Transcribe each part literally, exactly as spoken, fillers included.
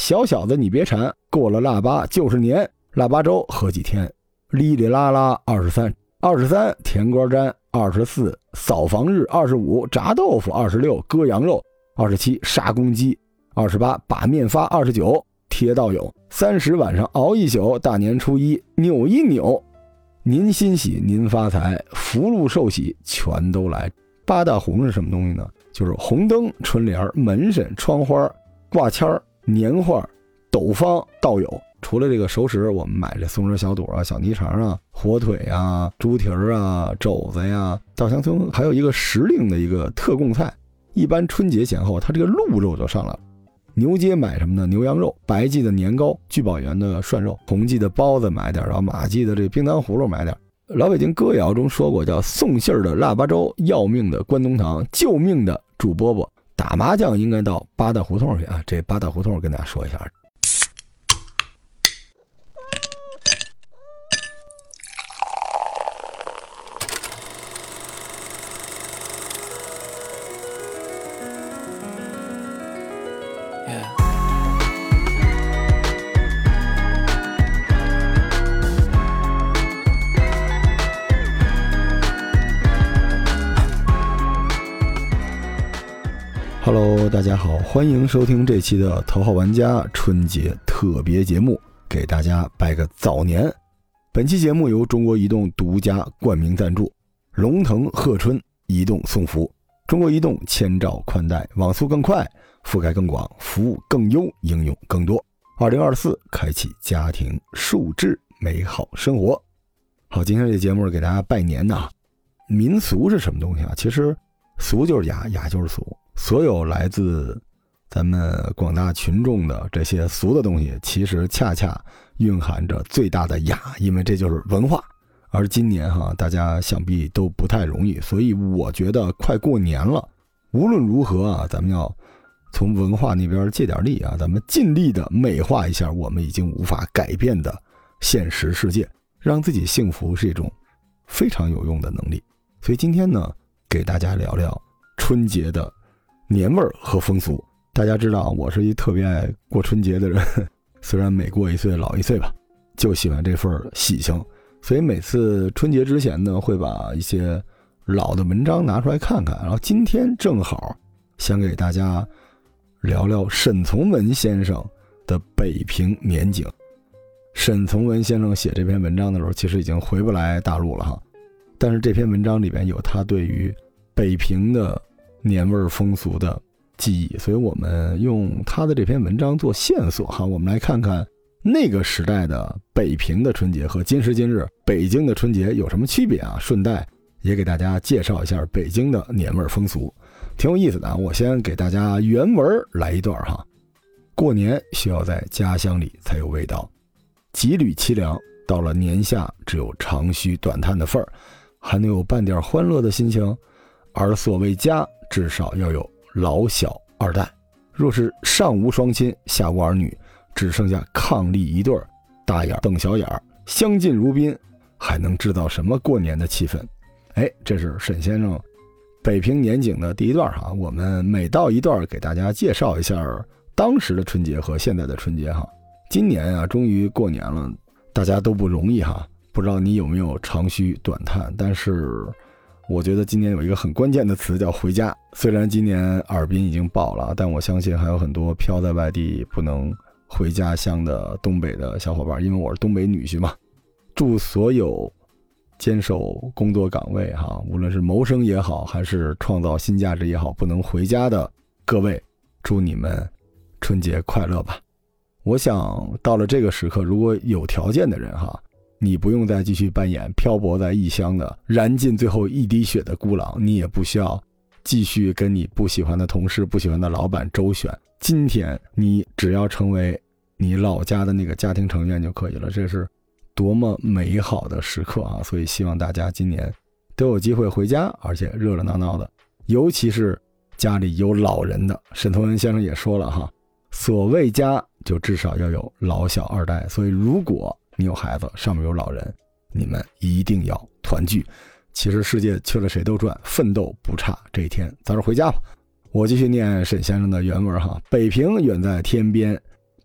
小小的你别馋，过了腊八就是年，腊八粥喝几天，哩哩啦啦二十三，二十三甜瓜粘，二十四扫房日，二十五炸豆腐，二十六割羊肉，二十七杀公鸡，二十八把面发，二十九贴道友，三十晚上熬一宿，大年初一扭一扭。您欣喜您发财，福禄寿喜全都来。八大红是什么东西呢？就是红灯、春联、门神、窗花、挂签、年画、斗方、道友。除了这个熟食，我们买这松仁小肚啊、小泥肠啊、火腿啊、猪蹄儿啊、肘子呀，稻香村还有一个时令的一个特供菜，一般春节前后它这个鹿肉就上来了。牛街买什么呢？牛羊肉，白记的年糕，聚宝园的涮肉，红记的包子买点，然后马记的这冰糖葫芦买点。老北京歌谣中说过，叫送信儿的腊八粥，要命的关东糖，救命的煮饽饽。打麻将应该到八大胡同去啊！这八大胡同跟大家说一下。Hello， 大家好，欢迎收听这期的头号玩家春节特别节目，给大家拜个早年。本期节目由中国移动独家冠名赞助，龙腾贺春移动送福，中国移动千兆宽带，网速更快，覆盖更广，服务更优，应用更多。二零二四开启家庭数字美好生活。好，今天这节目给大家拜年呐。民俗是什么东西啊？其实俗就是雅，雅就是俗。所有来自咱们广大群众的这些俗的东西，其实恰恰蕴含着最大的雅，因为这就是文化。而今年哈，大家想必都不太容易，所以我觉得快过年了，无论如何啊，咱们要从文化那边借点力啊，咱们尽力的美化一下我们已经无法改变的现实世界，让自己幸福是一种非常有用的能力。所以今天呢，给大家聊聊春节的年味儿和风俗。大家知道我是一特别爱过春节的人，虽然每过一岁老一岁吧，就喜欢这份喜庆。所以每次春节之前呢，会把一些老的文章拿出来看看。然后今天正好想给大家聊聊沈从文先生的北平年景。沈从文先生写这篇文章的时候，其实已经回不来大陆了哈。但是这篇文章里边有他对于北平的年味风俗的记忆，所以我们用他的这篇文章做线索哈，我们来看看那个时代的北平的春节和今时今日北京的春节有什么区别啊？顺带也给大家介绍一下北京的年味风俗，挺有意思的啊。我先给大家原文来一段哈。过年需要在家乡里才有味道，几缕凄凉，到了年下只有长吁短叹的份儿，还能有半点欢乐的心情。而所谓家，至少要有老小二代，若是上无双亲，下无儿女，只剩下伉俪一对儿，大眼瞪小眼儿，相敬如宾，还能制造什么过年的气氛？哎，这是沈先生北平年景的第一段哈。我们每到一段给大家介绍一下当时的春节和现在的春节哈。今年啊，终于过年了，大家都不容易哈。不知道你有没有长吁短叹，但是我觉得今年有一个很关键的词叫回家。虽然今年尔滨已经爆了，但我相信还有很多飘在外地不能回家乡的东北的小伙伴，因为我是东北女婿嘛。祝所有坚守工作岗位哈，无论是谋生也好，还是创造新价值也好，不能回家的各位，祝你们春节快乐吧。我想到了这个时刻，如果有条件的人哈，你不用再继续扮演漂泊在异乡的燃尽最后一滴血的孤狼，你也不需要继续跟你不喜欢的同事、不喜欢的老板周旋。今天你只要成为你老家的那个家庭成员就可以了，这是多么美好的时刻啊！所以希望大家今年都有机会回家，而且热热闹闹的，尤其是家里有老人的。沈从文先生也说了哈，所谓家就至少要有老小二代，所以如果你有孩子，上面有老人，你们一定要团聚。其实世界缺了谁都转，奋斗不差这一天，早点回家吧。我继续念沈先生的原文哈。北平远在天边，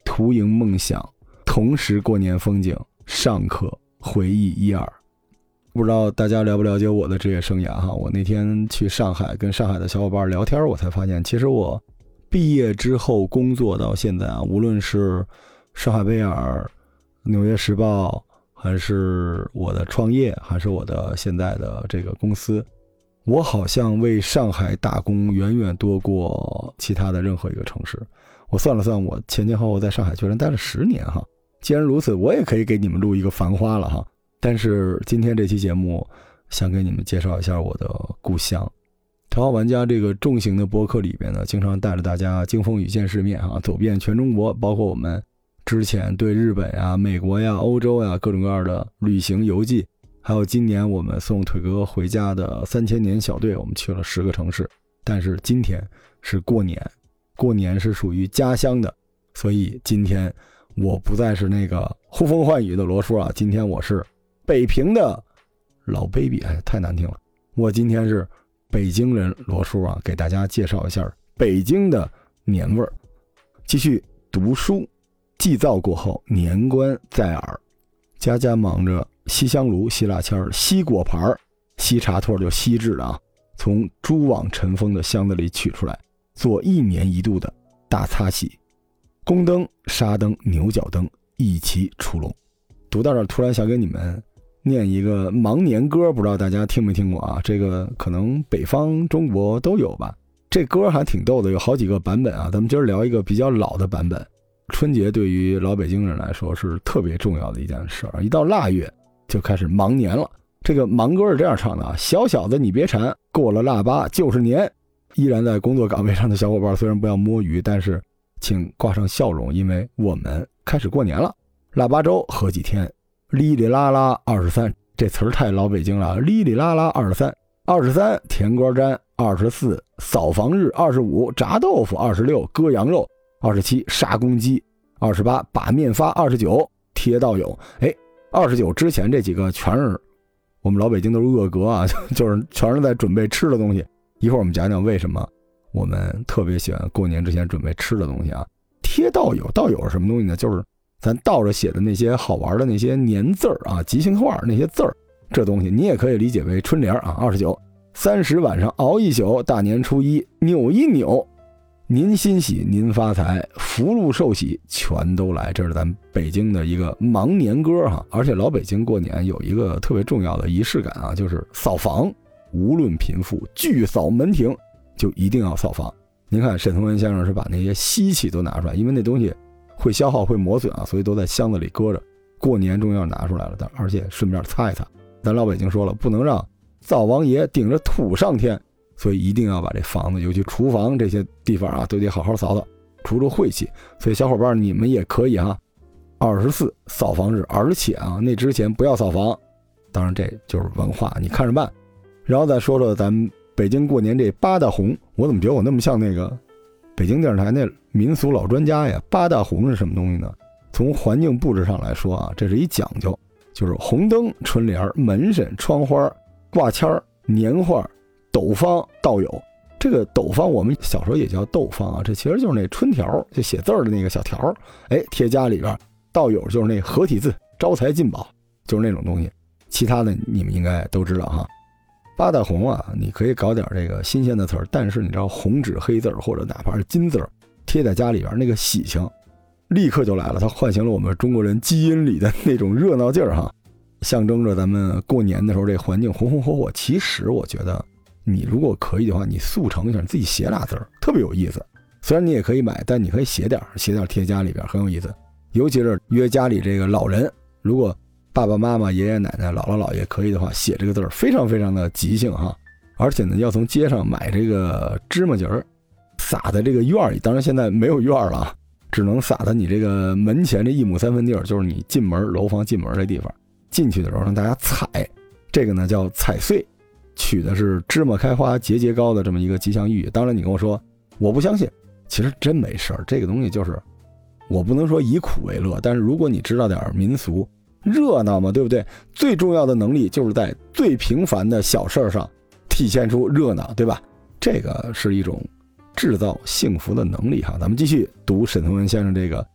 图营梦想，同时过年风景，尚可回忆一二。不知道大家了不了解我的职业生涯哈？我那天去上海跟上海的小伙伴聊天，我才发现其实我毕业之后工作到现在啊，无论是上海贝尔、纽约时报，还是我的创业，还是我的现在的这个公司，我好像为上海打工远远多过其他的任何一个城市。我算了算，我前前后后在上海居然待了十年哈。既然如此，我也可以给你们录一个繁花了哈。但是今天这期节目想给你们介绍一下我的故乡。头号玩家这个重型的播客里边呢，经常带着大家经风雨见世面啊，走遍全中国，包括我们之前对日本呀、美国呀、欧洲呀各种各样的旅行游记，还有今年我们送腿哥回家的三千年小队，我们去了十个城市。但是今天是过年，过年是属于家乡的，所以今天我不再是那个呼风唤雨的罗叔啊，今天我是北平的老 baby， 哎，太难听了。我今天是北京人罗叔啊，给大家介绍一下北京的年味儿。继续读书，祭灶过后，年关在耳，家家忙着吸香炉、吸蜡签、吸果盘、吸茶托，就锡制的啊，从蛛网尘封的箱子里取出来，做一年一度的大擦洗。宫灯、纱灯、牛角灯一齐出笼。读到这儿，突然想给你们念一个忙年歌，不知道大家听没听过啊？这个可能北方中国都有吧。这歌还挺逗的，有好几个版本啊。咱们今儿聊一个比较老的版本。春节对于老北京人来说是特别重要的一件事儿，一到腊月就开始忙年了。这个忙歌是这样唱的啊：小小子你别馋，过了腊八就是年。依然在工作岗位上的小伙伴虽然不要摸鱼，但是请挂上笑容，因为我们开始过年了。腊八粥喝几天，哩哩啦啦二十三，这词儿太老北京了，哩哩啦啦二十三，二十三甜瓜粘，二十四扫房日，二十五炸豆腐，二十六割羊肉，二十七杀公鸡，二十八把面发，二十九贴道友。哎，二十九之前这几个全是我们老北京都是恶格啊，就是全是在准备吃的东西。一会儿我们讲讲为什么我们特别喜欢过年之前准备吃的东西啊。贴道友，道友是什么东西呢？就是咱倒着写的那些好玩的那些年字儿啊，吉祥话那些字儿，这东西你也可以理解为春联啊。二十九，三十晚上熬一宿，大年初一扭一扭，您欣喜您发财，福禄寿喜全都来。这是咱北京的一个忙年歌哈。而且老北京过年有一个特别重要的仪式感啊，就是扫房，无论贫富，聚扫门庭，就一定要扫房。您看沈从文先生是把那些锡器都拿出来，因为那东西会消耗会磨损啊，所以都在箱子里搁着。过年终于要拿出来了，但而且顺便擦一擦。咱老北京说了，不能让灶王爷顶着土上天，所以一定要把这房子，尤其厨房这些地方啊，都得好好扫扫，除除晦气。所以小伙伴你们也可以哈，二十四扫房日，而且啊，那之前不要扫房。当然这就是文化，你看着办。然后再说说咱们北京过年这八大红，我怎么觉得我那么像那个北京电视台那民俗老专家呀？八大红是什么东西呢？从环境布置上来说啊，这是一讲究，就是红灯、春联、门神、窗花、挂签、年画、斗方、道友。这个斗方我们小时候也叫斗方啊，这其实就是那春条，就写字的那个小条，哎，贴家里边。道友就是那合体字，招财进宝，就是那种东西。其他的你们应该都知道哈。八大红啊，你可以搞点这个新鲜的词儿，但是你知道红纸黑字或者哪怕是金字贴在家里边，那个喜庆立刻就来了，它唤醒了我们中国人基因里的那种热闹劲儿哈，象征着咱们过年的时候这环境红红火火。其实我觉得你如果可以的话，你速成一下，你自己写俩字儿特别有意思。虽然你也可以买，但你可以写点写点贴家里边，很有意思。尤其是约家里这个老人，如果爸爸妈妈、爷爷奶奶、姥姥姥爷可以的话，写这个字儿非常非常的吉祥哈。而且呢，要从街上买这个芝麻节儿，撒在这个院里。当然现在没有院了，只能撒在你这个门前这一亩三分地儿，就是你进门楼房进门这地方。进去的时候让大家踩，这个呢叫踩碎，取的是芝麻开花节节高的这么一个吉祥寓意。当然你跟我说我不相信，其实真没事儿。这个东西就是我不能说以苦为乐，但是如果你知道点民俗，热闹嘛，对不对？最重要的能力就是在最平凡的小事上体现出热闹，对吧？这个是一种制造幸福的能力哈。咱们继续读沈从文先生这个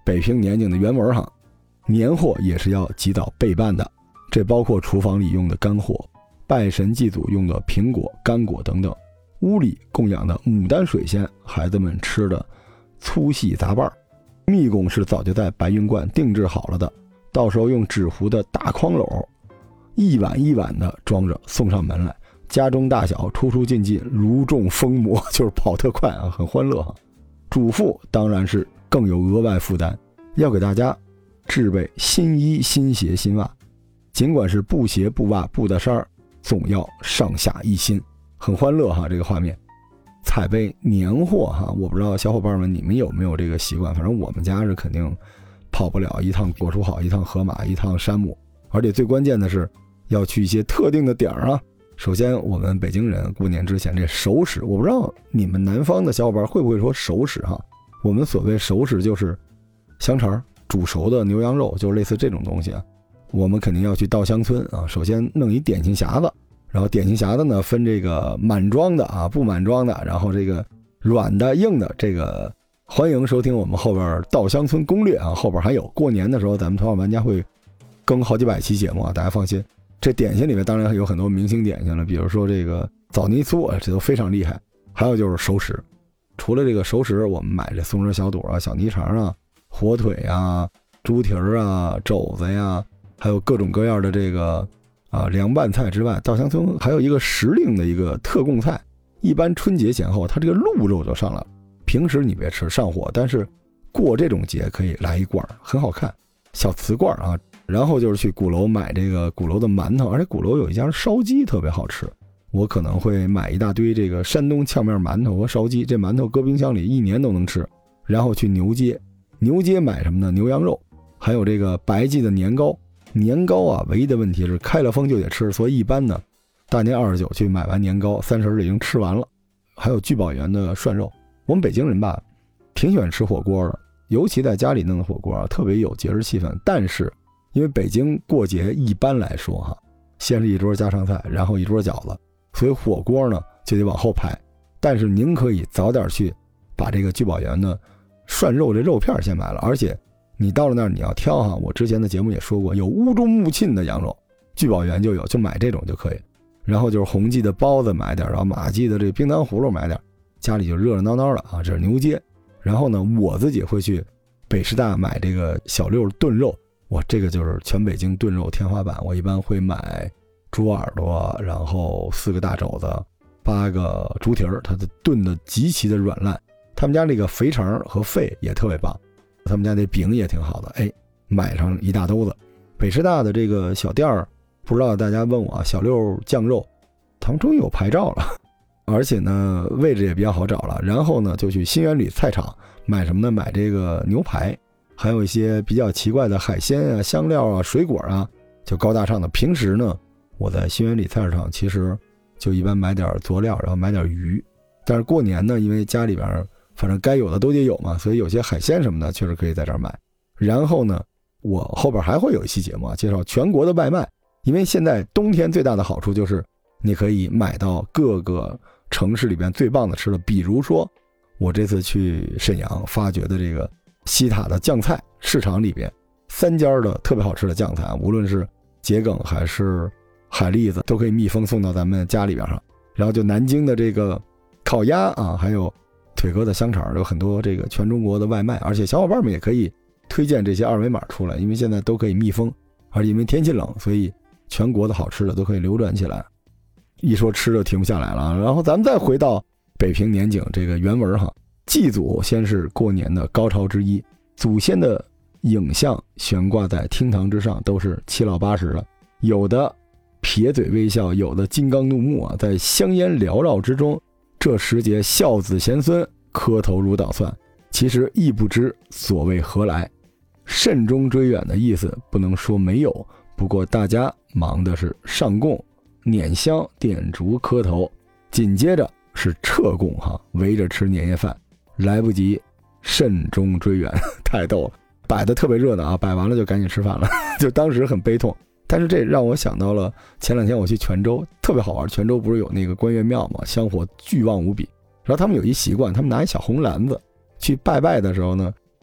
北平年景的原文哈，年货也是要及早备办的，这包括厨房里用的干货，拜神祭祖用的苹果、干果等等，屋里供养的牡丹水仙，孩子们吃的粗细杂拌，蜜供是早就在白云观定制好了的，到时候用纸糊的大筐篓，一碗一碗的装着送上门来，家中大小出出进进如中疯魔，就是跑特快啊，很欢乐哈。主妇当然是更有额外负担，要给大家制备新衣、新鞋、新袜，尽管是布鞋、布袜、布的衫，总要上下一心，很欢乐哈。这个画面，采备年货哈，我不知道小伙伴们你们有没有这个习惯，反正我们家是肯定跑不了一趟果蔬好，一趟河马，一趟山姆，而且最关键的是要去一些特定的点儿啊。首先我们北京人过年之前这熟食，我不知道你们南方的小伙伴会不会说熟食哈。我们所谓熟食就是香肠、煮熟的牛羊肉，就是类似这种东西啊。我们肯定要去稻香村啊，首先弄一点心匣子，然后点心匣子呢分这个满装的啊，不满装的，然后这个软的、硬的，这个欢迎收听我们后边稻香村攻略啊，后边还有过年的时候咱们头号玩家会更好几百期节目啊，大家放心。这点心里面当然有很多明星点心了，比如说这个枣泥酥啊，这都非常厉害。还有就是熟食，除了这个熟食，我们买这松仁小肚啊、小泥肠啊、火腿啊、猪蹄儿啊、肘子呀，还有各种各样的这个啊凉拌菜之外，稻香村还有一个时令的一个特供菜，一般春节前后它这个鹿肉就上来了，平时你别吃上火，但是过这种节可以来一罐，很好看，小瓷罐啊。然后就是去鼓楼买这个鼓楼的馒头，而且鼓楼有一家烧鸡特别好吃，我可能会买一大堆这个山东炝面馒头和烧鸡，这馒头搁冰箱里一年都能吃。然后去牛街，牛街买什么呢？牛羊肉，还有这个白记的年糕。年糕啊，唯一的问题是开了封就得吃，所以一般呢，大年二十九去买完年糕，三十已经吃完了。还有聚宝园的涮肉，我们北京人吧，挺喜欢吃火锅的，尤其在家里弄的火锅啊，特别有节日气氛。但是因为北京过节一般来说哈，先是一桌家常菜，然后一桌饺子，所以火锅呢就得往后排。但是您可以早点去把这个聚宝园的涮肉这肉片先买了，而且你到了那儿你要挑哈，我之前的节目也说过，有乌中木沁的羊肉，聚宝园就有，就买这种就可以。然后就是红记的包子买点，然后马记的这冰糖葫芦买点，家里就热热闹闹的啊。这是牛街。然后呢，我自己会去北师大买这个小六炖肉。我这个就是全北京炖肉天花板，我一般会买猪耳朵，然后四个大肘子，八个猪蹄儿，它的炖的极其的软烂。他们家这个肥肠和肺也特别棒，他们家那饼也挺好的，哎，买上一大兜子。北师大的这个小店儿，不知道大家问我啊，小六酱肉，他们终于有牌照了，而且呢位置也比较好找了。然后呢就去新源里菜场买什么呢？买这个牛排。还有一些比较奇怪的海鲜啊、香料啊、水果啊，就高大上的。平时呢，我在新源里菜市场其实就一般买点佐料，然后买点鱼。但是过年呢，因为家里边反正该有的都得有嘛，所以有些海鲜什么的确实可以在这儿买。然后呢，我后边还会有一期节目啊，介绍全国的外卖。因为现在冬天最大的好处就是你可以买到各个城市里边最棒的吃的，比如说我这次去沈阳发掘的这个西塔的酱菜市场里边，三家的特别好吃的酱菜，无论是桔梗还是海蛎子，都可以密封送到咱们家里边上。然后就南京的这个烤鸭啊，还有腿哥的香肠，有很多这个全中国的外卖，而且小伙伴们也可以推荐这些二维码出来，因为现在都可以密封，而且因为天气冷，所以全国的好吃的都可以流转起来。一说吃就停不下来了。然后咱们再回到北平年景这个原文哈。祭祖先是过年的高潮之一，祖先的影像悬挂在厅堂之上，都是七老八十了，有的撇嘴微笑，有的金刚怒目啊，在香烟缭绕之中，这时节孝子贤孙，磕头如捣蒜，其实亦不知所谓何来。慎终追远的意思不能说没有，不过大家忙的是上供、捻香、点烛、磕头，紧接着是撤供哈，围着吃年夜饭。来不及慎终追远，太逗了，摆的特别热闹啊，摆完了就赶紧吃饭了，就当时很悲痛。但是这让我想到了前两天我去泉州，特别好玩。泉州不是有那个关岳庙吗？香火巨旺无比。然后他们有一习惯，他们拿一小红篮子去拜拜的时候呢，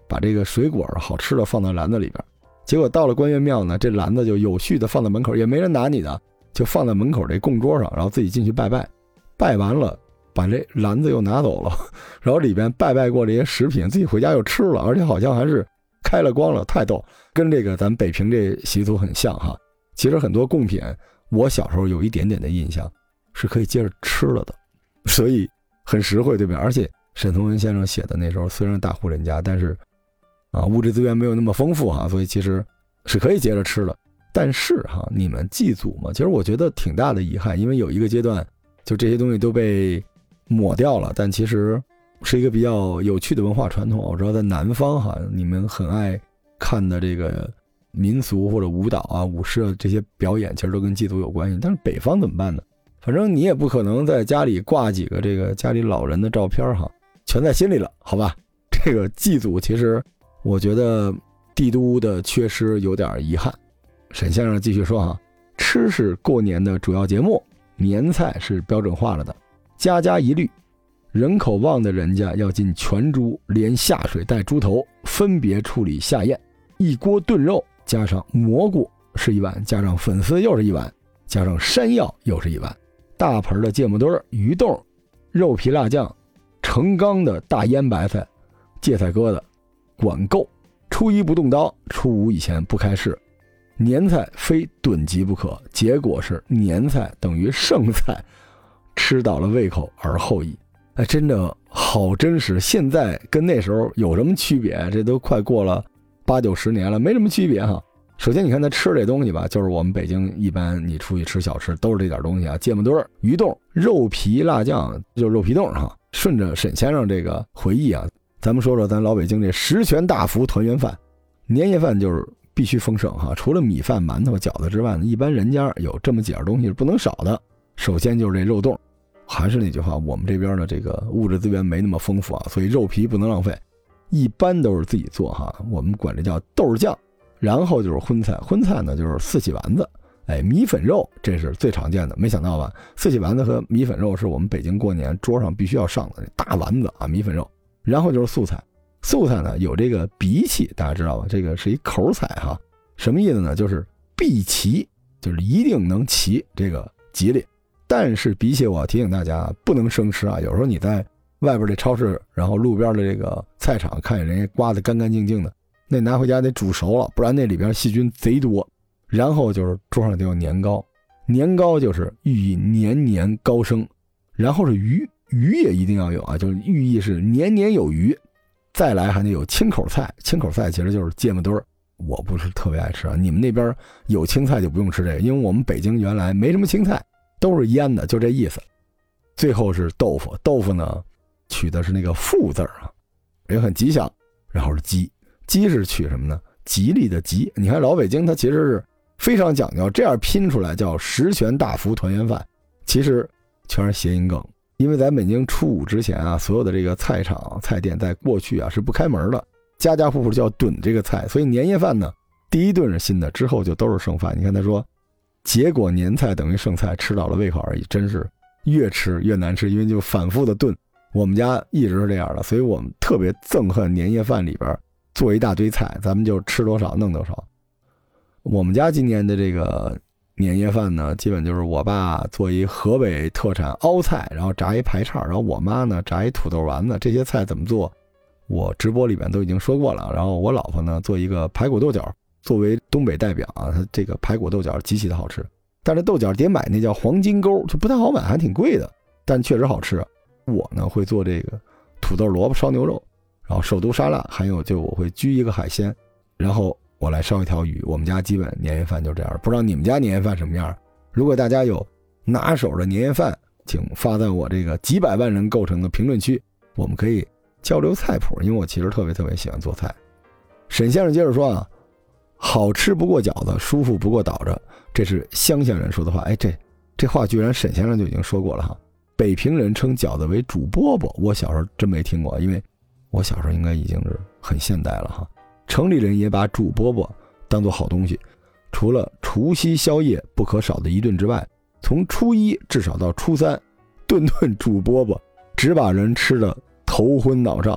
把这个水果好吃的放到篮子里边。结果到了关岳庙呢，这篮子就有序的放在门口，也没人拿你的，就放在门口这供桌上，然后自己进去拜拜，拜完了把这篮子又拿走了，然后里边拜拜过这些食品自己回家又吃了，而且好像还是开了光了，太逗，跟这个咱北平这习俗很像哈。其实很多贡品我小时候有一点点的印象是可以接着吃了的，所以很实惠，对不对？而且沈从文先生写的那时候虽然大户人家，但是啊物质资源没有那么丰富哈，所以其实是可以接着吃的。但是哈，你们祭祖嘛，其实我觉得挺大的遗憾，因为有一个阶段就这些东西都被抹掉了，但其实是一个比较有趣的文化传统。我知道在南方哈，你们很爱看的这个民俗或者舞蹈啊、舞狮啊这些表演，其实都跟祭祖有关系。但是北方怎么办呢？反正你也不可能在家里挂几个这个家里老人的照片哈，全在心里了，好吧？这个祭祖其实我觉得帝都的缺失有点遗憾。沈先生继续说哈，吃是过年的主要节目，年菜是标准化了的，家家一律，人口旺的人家要进全猪，连下水带猪头分别处理下咽，一锅炖肉加上蘑菇是一碗，加上粉丝又是一碗，加上山药又是一碗，大盆的芥末墩、鱼冻、肉皮辣酱，成缸的大腌白菜、芥菜疙瘩，管够。初一不动刀，初五以前不开市。年菜非炖急不可，结果是年菜等于剩菜，吃到了胃口而后已。哎，真的好真实。现在跟那时候有什么区别？这都快过了八九十年了，没什么区别哈。首先你看他吃这东西吧，就是我们北京一般你出去吃小吃都是这点东西啊，芥末墩、鱼冻、肉皮辣酱，就是肉皮冻哈。顺着沈先生这个回忆啊，咱们说说咱老北京这十全大福团圆饭。年夜饭就是必须丰盛哈，除了米饭、馒头、饺子之外呢，一般人家有这么几样东西是不能少的。首先就是这肉冻，还是那句话，我们这边的这个物质资源没那么丰富啊，所以肉皮不能浪费，一般都是自己做哈，我们管这叫豆酱。然后就是荤菜，荤菜呢就是四喜丸子，哎，米粉肉这是最常见的，没想到吧？四喜丸子和米粉肉是我们北京过年桌上必须要上的大丸子啊，米粉肉。然后就是素菜，素菜呢有这个荸荠，大家知道吧？这个是一口彩哈，什么意思呢？就是必齐，就是一定能齐，这个吉利。但是荸荠我要提醒大家不能生吃啊，有时候你在外边这超市，然后路边的这个菜场看见人家刮得干干净净的，那拿回家得煮熟了，不然那里边细菌贼多。然后就是桌上得有年糕，年糕就是寓意年年高升。然后是鱼，鱼也一定要有啊，就是寓意是年年有余。再来还得有清口菜，清口菜其实就是芥末墩儿，我不是特别爱吃啊。你们那边有青菜就不用吃这个，因为我们北京原来没什么青菜，都是腌的，就这意思。最后是豆腐，豆腐呢取的是那个富字啊，也很吉祥。然后是鸡，鸡是取什么呢？吉利的吉。你看老北京它其实是非常讲究，这样拼出来叫十全大福团圆饭，其实全是谐音梗。因为在北京初五之前啊，所有的这个菜场菜店在过去啊是不开门的，家家户户就要炖这个菜，所以年夜饭呢第一顿是新的，之后就都是剩饭。你看他说结果年菜等于剩菜，吃到了胃口而已，真是越吃越难吃，因为就反复的炖。我们家一直是这样的，所以我们特别憎恨年夜饭里边做一大堆菜，咱们就吃多少弄多少。我们家今年的这个年夜饭呢，基本就是我爸做一河北特产凹菜，然后炸一排叉，然后我妈呢炸一土豆丸子。这些菜怎么做我直播里面都已经说过了。然后我老婆呢做一个排骨豆角，作为东北代表啊，它这个排骨豆角极其的好吃，但是豆角得买那叫黄金钩，就不太好买，还挺贵的，但确实好吃。我呢会做这个土豆萝卜烧牛肉，然后首都沙拉，还有就我会焗一个海鲜，然后我来烧一条鱼。我们家基本年夜饭就这样，不知道你们家年夜饭什么样？如果大家有拿手的年夜饭，请发在我这个几百万人构成的评论区，我们可以交流菜谱，因为我其实特别特别喜欢做菜。沈先生接着说啊，好吃不过饺子，舒服不过倒着，这是乡下人说的话。哎，这这话居然沈先生就已经说过了哈。北平人称饺子为煮饽饽，我小时候真没听过，因为我小时候应该已经是很现代了哈。城里人也把煮饽饽当作好东西，除了除夕宵夜不可少的一顿之外，从初一至少到初三，顿顿煮饽饽，只把人吃的头昏脑胀。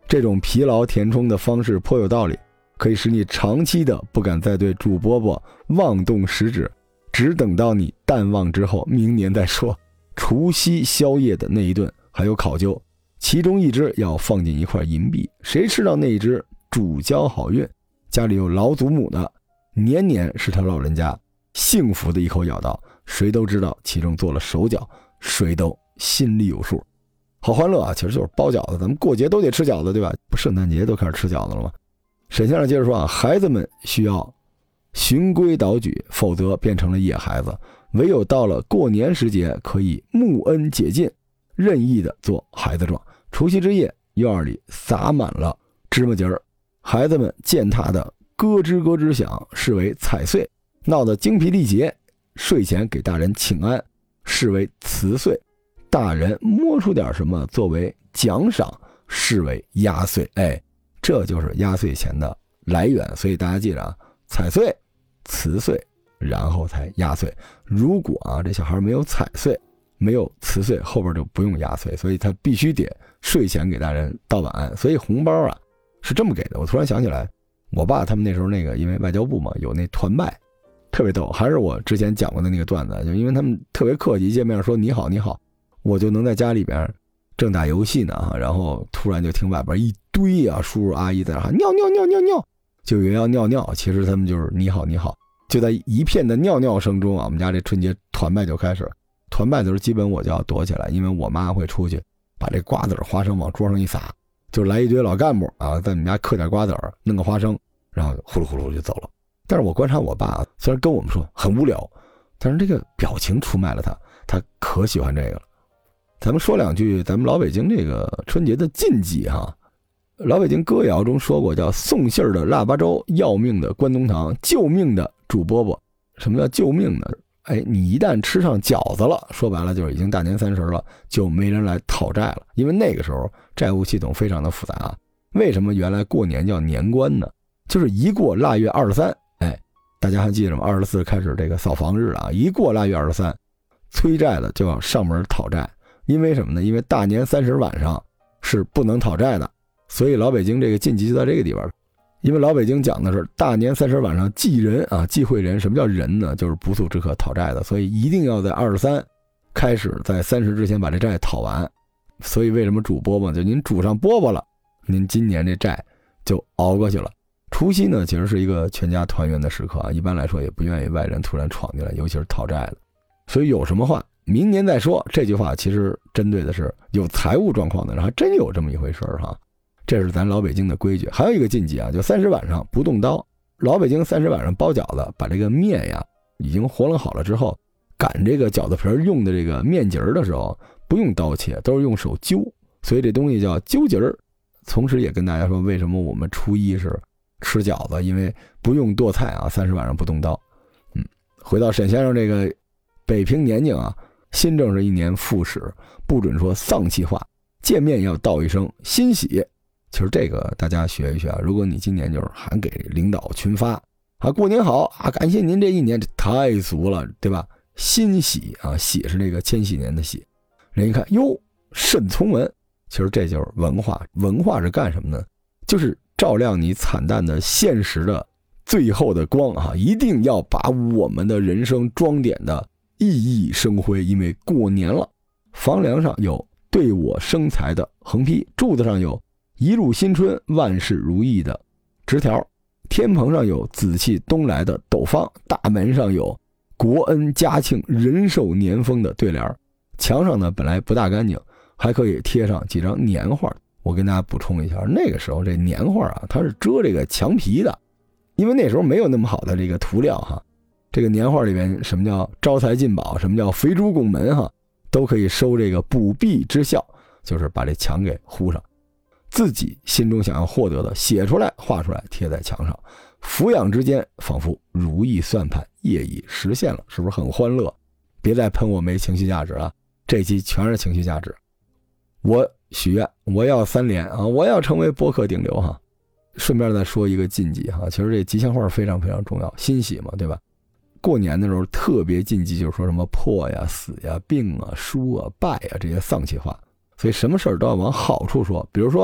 这种疲劳填充的方式颇有道理，可以使你长期的不敢再对主饽饽妄动食指，只等到你淡忘之后，明年再说。除夕宵夜的那一顿还有考究，其中一只要放进一块银币，谁吃到那一只主交好运，家里有老祖母的，年年是他老人家幸福的一口咬到，谁都知道其中做了手脚，谁都心里有数。好欢乐啊，其实就是包饺子，咱们过节都得吃饺子，对吧？不圣诞节都开始吃饺子了吗？沈先生接着说啊，孩子们需要循规蹈矩，否则变成了野孩子，唯有到了过年时节，可以穆恩解禁，任意的做孩子状。除夕之夜，院里撒满了芝麻节儿，孩子们践踏的咯吱咯吱响，视为踩碎，闹得精疲力竭，睡前给大人请安，视为辞岁，大人摸出点什么作为奖赏，视为压岁。哎，这就是压岁钱的来源。所以大家记着啊，踩岁、辞岁，然后才压岁。如果啊这小孩没有踩岁，没有辞岁，后边就不用压岁，所以他必须得睡前给大人道晚安。所以红包啊是这么给的。我突然想起来，我爸他们那时候那个因为外交部嘛，有那团拜，特别逗。还是我之前讲过的那个段子，就因为他们特别客气，一见面说你好你好，我就能在家里边正打游戏呢，然后突然就听外边一堆啊叔叔阿姨在那喊尿尿尿尿尿，就以为要尿尿，其实他们就是你好你好。就在一片的尿尿声中啊，我们家这春节团拜就开始。团拜的时候基本我就要躲起来，因为我妈会出去把这瓜子花生往桌上一撒，就来一堆老干部啊，在你们家嗑点瓜子弄个花生，然后呼噜呼噜就走了。但是我观察我爸啊，虽然跟我们说很无聊，但是这个表情出卖了他，他可喜欢这个了。咱们说两句咱们老北京这个春节的禁忌哈。老北京歌谣中说过，叫送信儿的腊八粥，要命的关东糖，救命的煮饽饽。什么叫救命呢？哎，你一旦吃上饺子了，说白了就是已经大年三十了，就没人来讨债了。因为那个时候债务系统非常的复杂啊。为什么原来过年叫年关呢？就是一过腊月二十三，哎，大家还记得吗？二十四开始这个扫房日了啊，一过腊月二十三，催债的就要上门讨债。因为什么呢？因为大年三十晚上是不能讨债的，所以老北京这个禁忌就在这个地方。因为老北京讲的是大年三十晚上祭人啊，祭会人。什么叫人呢？就是不速之客讨债的，所以一定要在二十三开始，在三十之前把这债讨完。所以为什么煮饽饽？就您煮上饽饽了，您今年这债就熬过去了。除夕呢，其实是一个全家团圆的时刻啊，一般来说也不愿意外人突然闯进来，尤其是讨债的。所以有什么话明年再说，这句话其实针对的是有财务状况的人，还真有这么一回事哈。这是咱老北京的规矩。还有一个禁忌啊，就三十晚上不动刀。老北京三十晚上包饺子，把这个面呀已经和冷好了之后，擀这个饺子皮用的这个面筋儿的时候，不用刀切，都是用手揪，所以这东西叫揪筋儿。同时也跟大家说，为什么我们初一是吃饺子，因为不用剁菜啊，三十晚上不动刀。嗯，回到沈先生这个北平年景啊，新正是一年复始，不准说丧气话，见面要道一声欣喜。其实这个大家学一学啊，如果你今年就是还给领导群发啊，过年好啊，感谢您这一年，这太俗了，对吧？欣喜啊，喜是那个千禧年的喜。人一看哟，甚聪文，其实这就是文化。文化是干什么呢？就是照亮你惨淡的现实的最后的光啊！一定要把我们的人生装点的熠熠生辉，因为过年了。房梁上有对我生财的横批，柱子上有一路新春万事如意的直条，天棚上有紫气东来的斗方，大门上有国恩家庆人寿年丰的对联。墙上呢本来不大干净，还可以贴上几张年画。我跟大家补充一下，那个时候这年画啊，它是遮这个墙皮的，因为那时候没有那么好的这个涂料哈。这个年画里面什么叫招财进宝，什么叫肥猪拱门哈，都可以收这个补弊之效，就是把这墙给糊上。自己心中想要获得的写出来画出来贴在墙上，俯仰之间仿佛如意算盘业已实现了，是不是很欢乐？别再喷我没情绪价值啊，这期全是情绪价值。我许愿我要三连啊，我要成为播客顶流哈。顺便再说一个禁忌哈，其实这吉祥话非常非常重要，欣喜嘛，对吧？过年的时候特别禁忌，就是说什么破呀、死呀、病啊、输啊、败啊这些丧气话，所以什么事儿都要往好处说。比如说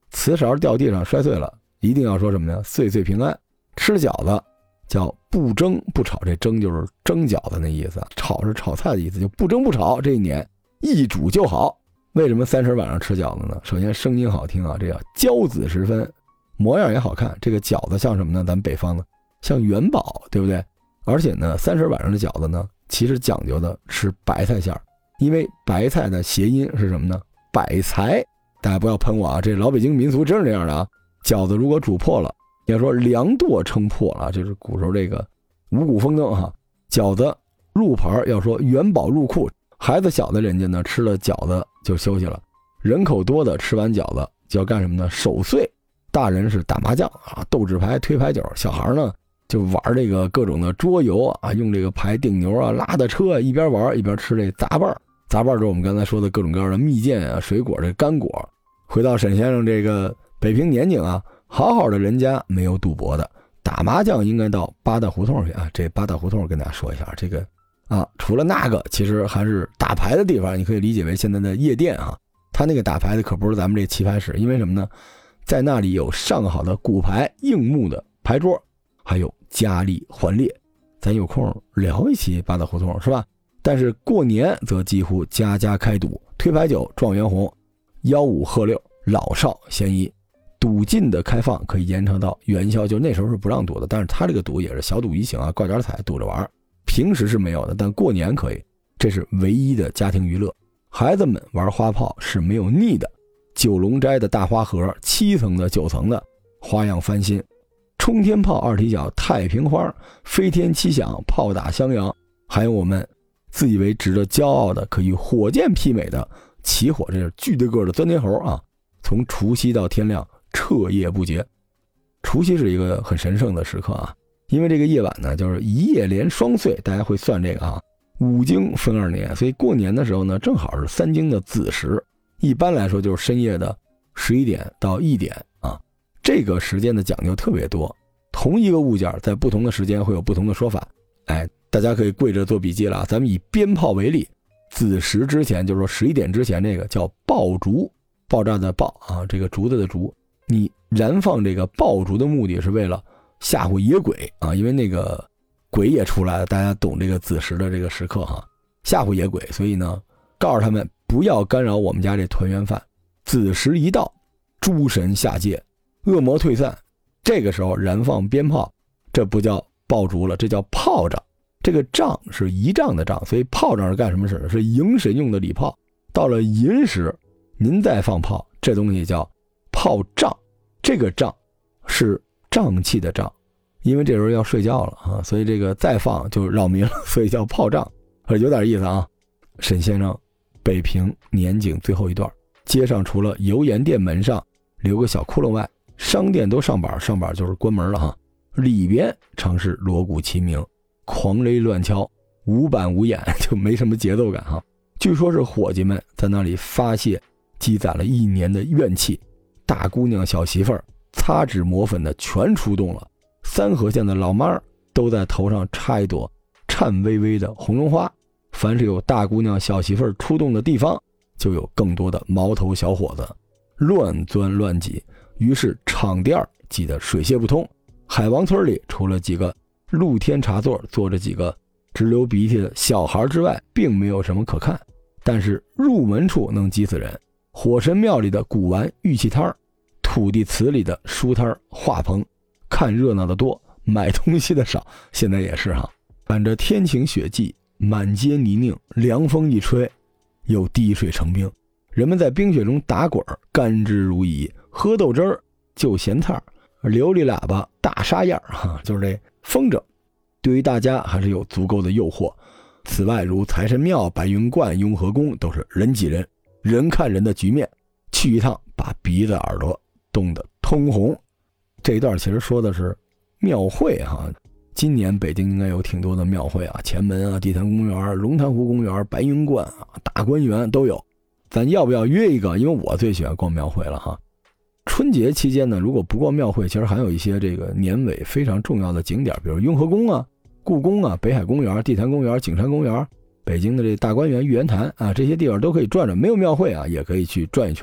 瓷勺掉地上摔碎了，一定要说什么呢？岁岁平安。吃饺子叫不蒸不炒，这蒸就是蒸饺子那意思，炒是炒菜的意思，就不蒸不炒，这一年一煮就好。为什么三十晚上吃饺子呢？首先声音好听啊，这叫交子时分，模样也好看。这个饺子像什么呢？咱们北方的像元宝，对不对？而且呢，三十晚上的饺子呢，其实讲究的是白菜馅儿，因为白菜的谐音是什么呢？百财。大家不要喷我啊，这老北京民俗真是这样的啊。饺子如果煮破了，要说量舵撑破了，这是古时候这个五谷丰登哈。饺子入盘要说元宝入库，孩子小的人家呢吃了饺子就休息了，人口多的吃完饺子就要干什么呢？守岁。大人是打麻将啊，斗智牌、推牌九，小孩呢就玩这个各种的桌游啊，用这个牌定牛啊，拉的车，一边玩一边吃这杂拌。杂拌就是我们刚才说的各种各样的蜜饯啊、水果、这干果。回到沈先生这个北平年景啊，好好的人家没有赌博的，打麻将应该到八大胡同去啊。这八大胡同跟大家说一下，这个啊，除了那个，其实还是打牌的地方，你可以理解为现在的夜店啊。他那个打牌的可不是咱们这棋牌室，因为什么呢？在那里有上好的骨牌、硬木的牌桌，还有佳丽环列。咱有空聊一期八大胡同是吧？但是过年则几乎家家开赌，推牌九、状元红、吆五喝六，老少咸宜。赌禁的开放可以延长到元宵，就那时候是不让赌的，但是他这个赌也是小赌怡情啊，挂点彩赌着玩，平时是没有的，但过年可以，这是唯一的家庭娱乐。孩子们玩花炮是没有腻的，九龙斋的大花盒，七层的九层的，花样翻新。冲天炮、二踢脚、太平花、飞天七响、炮打襄阳，还有我们自以为值得骄傲的可以火箭媲美的起火，这是巨大个的钻天猴啊！从除夕到天亮彻夜不绝。除夕是一个很神圣的时刻啊，因为这个夜晚呢就是一夜连双岁，大家会算这个啊，五经分二年，所以过年的时候呢正好是三经的子时，一般来说就是深夜的十一点到一点啊，这个时间的讲究特别多，同一个物件在不同的时间会有不同的说法。哎，大家可以跪着做笔记了，咱们以鞭炮为例，子时之前就是说十一点之前，这个叫爆竹，爆炸的爆啊，这个竹子的竹，你燃放这个爆竹的目的是为了吓唬野鬼啊，因为那个鬼也出来了，大家懂这个子时的这个时刻哈，吓唬野鬼，所以呢告诉他们不要干扰我们家这团圆饭。子时一到，诸神下界，恶魔退散，这个时候燃放鞭炮，这不叫爆竹了，这叫炮仗。这个仗是仪仗的仗，所以炮仗是干什么使的？是迎神用的礼炮。到了寅时，您再放炮，这东西叫炮仗。这个仗是瘴气的瘴，因为这时候要睡觉了啊，所以这个再放就扰民了，所以叫炮仗，有点意思啊。沈先生北平年景最后一段，街上除了油盐店门上留个小窟窿外，商店都上板，上板就是关门了哈。里边常是锣鼓齐鸣，狂雷乱敲，无板无眼，就没什么节奏感哈。据说是伙计们在那里发泄积攒了一年的怨气，大姑娘小媳妇儿擦纸抹粉的全出动了，三河县的老妈都在头上插一朵颤巍巍的红绒花，凡是有大姑娘小媳妇儿出动的地方，就有更多的毛头小伙子乱钻乱挤，于是场店挤得水泄不通。海王村里除了几个露天茶座坐着几个直流鼻涕的小孩之外，并没有什么可看，但是入门处能挤死人。火神庙里的古玩玉器摊，土地祠里的书摊画棚，看热闹的多，买东西的少，现在也是哈。赶着天晴雪霁，满街泥泞，凉风一吹，又滴水成冰。人们在冰雪中打滚，甘之如饴，喝豆汁儿，就咸菜，琉璃喇叭，大沙样哈，就是这风筝，对于大家还是有足够的诱惑。此外，如财神庙、白云观、雍和宫都是人挤人，人看人的局面，去一趟把鼻子耳朵冻得通红。这一段其实说的是庙会哈，今年北京应该有挺多的庙会啊，前门啊、地坛公园、龙潭湖公园、白云观啊、大观园都有。咱要不要约一个？因为我最喜欢逛庙会了哈。春节期间呢，如果不逛庙会，其实还有一些这个年尾非常重要的景点，比如雍和宫啊、故宫啊、北海公园、地坛公园、景山公园、北京的这大观园、玉渊潭啊，这些地方都可以转转。没有庙会啊，也可以去转一圈。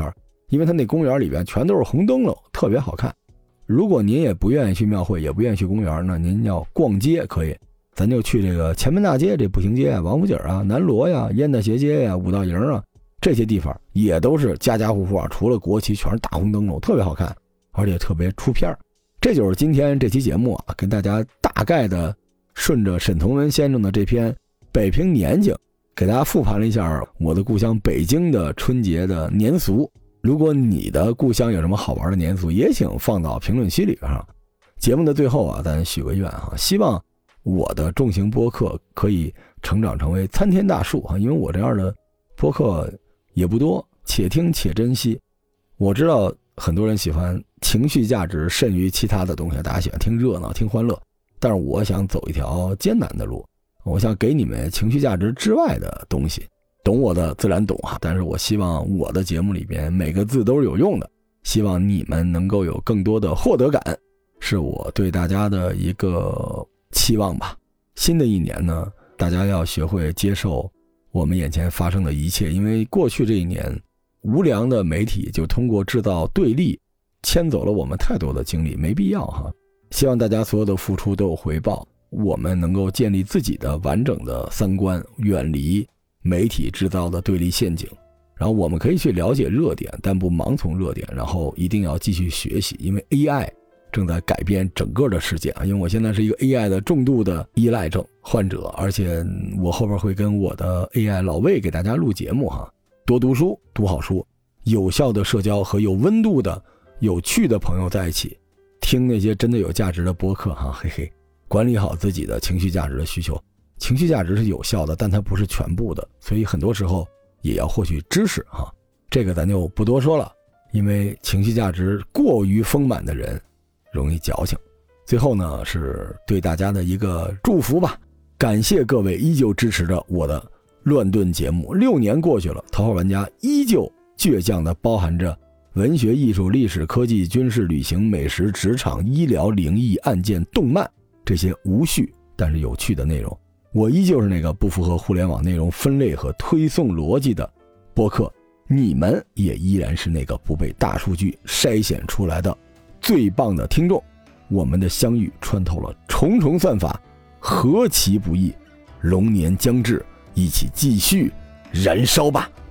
因为它那公园里边全都是红灯笼，特别好看。如果您也不愿意去庙会，也不愿意去公园呢，您要逛街可以，咱就去这个前门大街、这步行街啊、王府井啊、南锣呀、烟大斜街呀、五道营啊，这些地方也都是家家户户啊，除了国旗全是大红灯笼，特别好看，而且特别出片。这就是今天这期节目啊，跟大家大概的顺着沈从文先生的这篇《北平年景》，给大家复盘了一下我的故乡北京的春节的年俗。如果你的故乡有什么好玩的年俗，也请放到评论区里边上。节目的最后啊，咱许个愿啊，希望我的重型播客可以成长成为参天大树啊，因为我这样的播客也不多，且听且珍惜。我知道很多人喜欢情绪价值甚于其他的东西，大家喜欢听热闹听欢乐，但是我想走一条艰难的路，我想给你们情绪价值之外的东西。懂我的自然懂啊，但是我希望我的节目里边每个字都是有用的，希望你们能够有更多的获得感，是我对大家的一个期望吧。新的一年呢，大家要学会接受我们眼前发生的一切，因为过去这一年无良的媒体就通过制造对立牵走了我们太多的精力，没必要哈。希望大家所有的付出都有回报，我们能够建立自己的完整的三观，远离媒体制造的对立陷阱，然后我们可以去了解热点，但不盲从热点，然后一定要继续学习，因为 A I 正在改变整个的世界啊！因为我现在是一个 A I 的重度的依赖症患者，而且我后边会跟我的 A I 老魏给大家录节目哈，多读书，读好书，有效的社交和有温度的、有趣的朋友在一起，听那些真的有价值的播客哈，嘿嘿，管理好自己的情绪价值的需求。情绪价值是有效的，但它不是全部的，所以很多时候也要获取知识哈。这个咱就不多说了，因为情绪价值过于丰满的人容易矫情。最后呢，是对大家的一个祝福吧，感谢各位依旧支持着我的乱炖节目。六年过去了，头号玩家依旧倔强地包含着文学、艺术、历史、科技、军事、旅行、美食、职场、医疗、灵异、案件、动漫这些无序但是有趣的内容。我依旧是那个不符合互联网内容分类和推送逻辑的播客，你们也依然是那个不被大数据筛选出来的最棒的听众。我们的相遇穿透了重重算法，何其不易！龙年将至，一起继续燃烧吧！